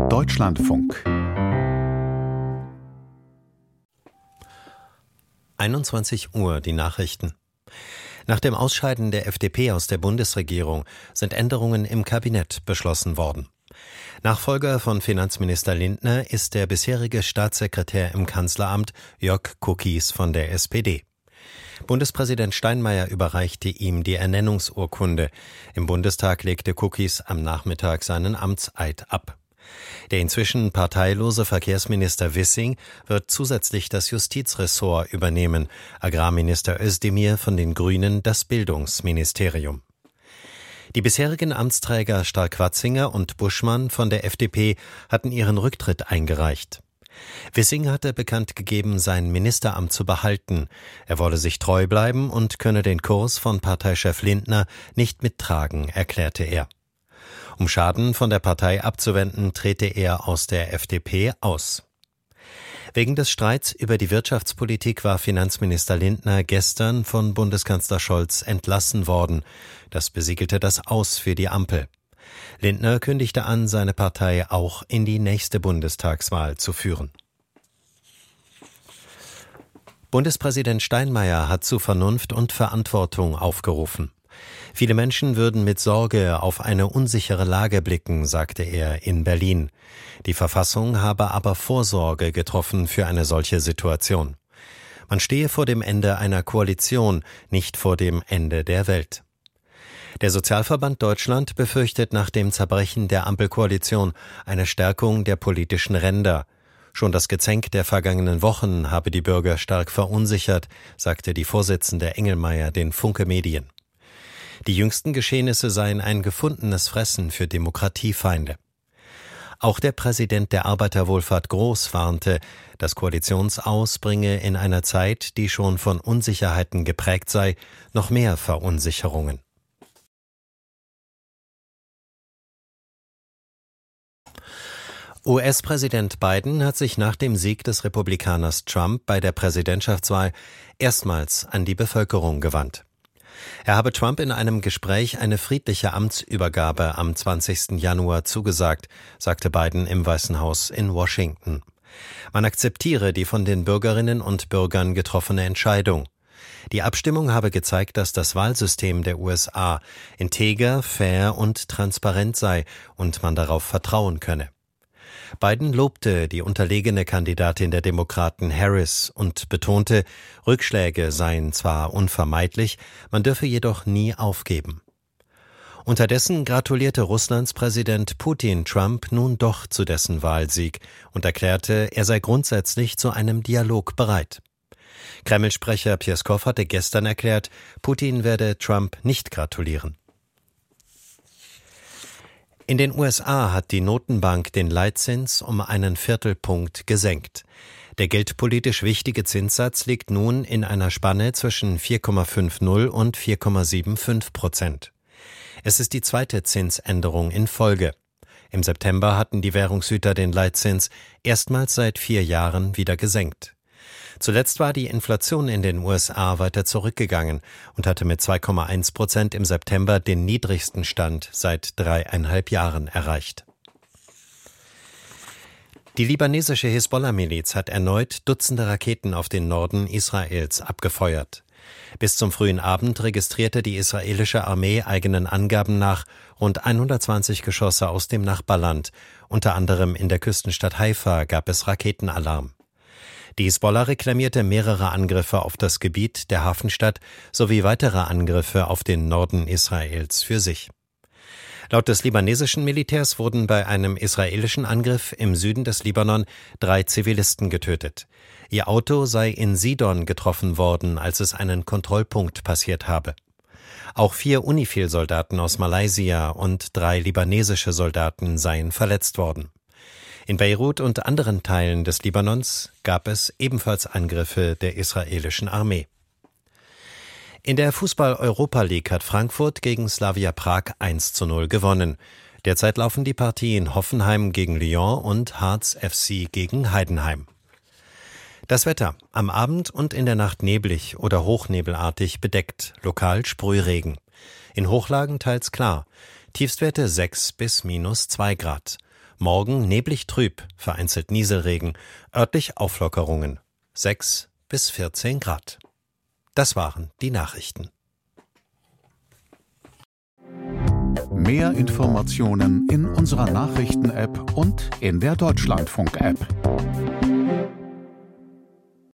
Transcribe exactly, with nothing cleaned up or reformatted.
Deutschlandfunk. einundzwanzig Uhr, die Nachrichten. Nach dem Ausscheiden der F D P aus der Bundesregierung sind Änderungen im Kabinett beschlossen worden. Nachfolger von Finanzminister Lindner ist der bisherige Staatssekretär im Kanzleramt Jörg Kukies von der S P D. Bundespräsident Steinmeier überreichte ihm die Ernennungsurkunde. Im Bundestag legte Kukies am Nachmittag seinen Amtseid ab. Der inzwischen parteilose Verkehrsminister Wissing wird zusätzlich das Justizressort übernehmen, Agrarminister Özdemir von den Grünen das Bildungsministerium. Die bisherigen Amtsträger Stark-Watzinger und Buschmann von der F D P hatten ihren Rücktritt eingereicht. Wissing hatte bekannt gegeben, sein Ministeramt zu behalten. Er wolle sich treu bleiben und könne den Kurs von Parteichef Lindner nicht mittragen, erklärte er. Um Schaden von der Partei abzuwenden, trete er aus der F D P aus. Wegen des Streits über die Wirtschaftspolitik war Finanzminister Lindner gestern von Bundeskanzler Scholz entlassen worden. Das besiegelte das Aus für die Ampel. Lindner kündigte an, seine Partei auch in die nächste Bundestagswahl zu führen. Bundespräsident Steinmeier hat zu Vernunft und Verantwortung aufgerufen. Viele Menschen würden mit Sorge auf eine unsichere Lage blicken, sagte er in Berlin. Die Verfassung habe aber Vorsorge getroffen für eine solche Situation. Man stehe vor dem Ende einer Koalition, nicht vor dem Ende der Welt. Der Sozialverband Deutschland befürchtet nach dem Zerbrechen der Ampelkoalition eine Stärkung der politischen Ränder. Schon das Gezänk der vergangenen Wochen habe die Bürger stark verunsichert, sagte die Vorsitzende Engelmeier den Funke Medien. Die jüngsten Geschehnisse seien ein gefundenes Fressen für Demokratiefeinde. Auch der Präsident der Arbeiterwohlfahrt Groß warnte, das Koalitionsaus bringe in einer Zeit, die schon von Unsicherheiten geprägt sei, noch mehr Verunsicherungen. U S-Präsident Biden hat sich nach dem Sieg des Republikaners Trump bei der Präsidentschaftswahl erstmals an die Bevölkerung gewandt. Er habe Trump in einem Gespräch eine friedliche Amtsübergabe am zwanzigsten Januar zugesagt, sagte Biden im Weißen Haus in Washington. Man akzeptiere die von den Bürgerinnen und Bürgern getroffene Entscheidung. Die Abstimmung habe gezeigt, dass das Wahlsystem der U S A integer, fair und transparent sei und man darauf vertrauen könne. Biden lobte die unterlegene Kandidatin der Demokraten Harris und betonte, Rückschläge seien zwar unvermeidlich, man dürfe jedoch nie aufgeben. Unterdessen gratulierte Russlands Präsident Putin Trump nun doch zu dessen Wahlsieg und erklärte, er sei grundsätzlich zu einem Dialog bereit. Kreml-Sprecher Pjeskow hatte gestern erklärt, Putin werde Trump nicht gratulieren. In den U S A hat die Notenbank den Leitzins um einen Viertelpunkt gesenkt. Der geldpolitisch wichtige Zinssatz liegt nun in einer Spanne zwischen vier Komma fünfzig und vier Komma fünfundsiebzig Prozent. Es ist die zweite Zinsänderung in Folge. Im September hatten die Währungshüter den Leitzins erstmals seit vier Jahren wieder gesenkt. Zuletzt war die Inflation in den U S A weiter zurückgegangen und hatte mit zwei Komma eins Prozent im September den niedrigsten Stand seit dreieinhalb Jahren erreicht. Die libanesische Hisbollah-Miliz hat erneut Dutzende Raketen auf den Norden Israels abgefeuert. Bis zum frühen Abend registrierte die israelische Armee eigenen Angaben nach rund hundertzwanzig Geschosse aus dem Nachbarland. Unter anderem in der Küstenstadt Haifa gab es Raketenalarm. Die Hisbollah reklamierte mehrere Angriffe auf das Gebiet der Hafenstadt sowie weitere Angriffe auf den Norden Israels für sich. Laut des libanesischen Militärs wurden bei einem israelischen Angriff im Süden des Libanon drei Zivilisten getötet. Ihr Auto sei in Sidon getroffen worden, als es einen Kontrollpunkt passiert habe. Auch vier UNIFIL-Soldaten aus Malaysia und drei libanesische Soldaten seien verletzt worden. In Beirut und anderen Teilen des Libanons gab es ebenfalls Angriffe der israelischen Armee. In der Fußball-Europa League hat Frankfurt gegen Slavia Prag eins zu null gewonnen. Derzeit laufen die Partien Hoffenheim gegen Lyon und Harz F C gegen Heidenheim. Das Wetter: am Abend und in der Nacht neblig oder hochnebelartig bedeckt, lokal Sprühregen. In Hochlagen teils klar. Tiefstwerte sechs bis minus zwei Grad. Morgen neblig trüb, vereinzelt Nieselregen, örtlich Auflockerungen. sechs bis vierzehn Grad. Das waren die Nachrichten. Mehr Informationen in unserer Nachrichten-App und in der Deutschlandfunk-App.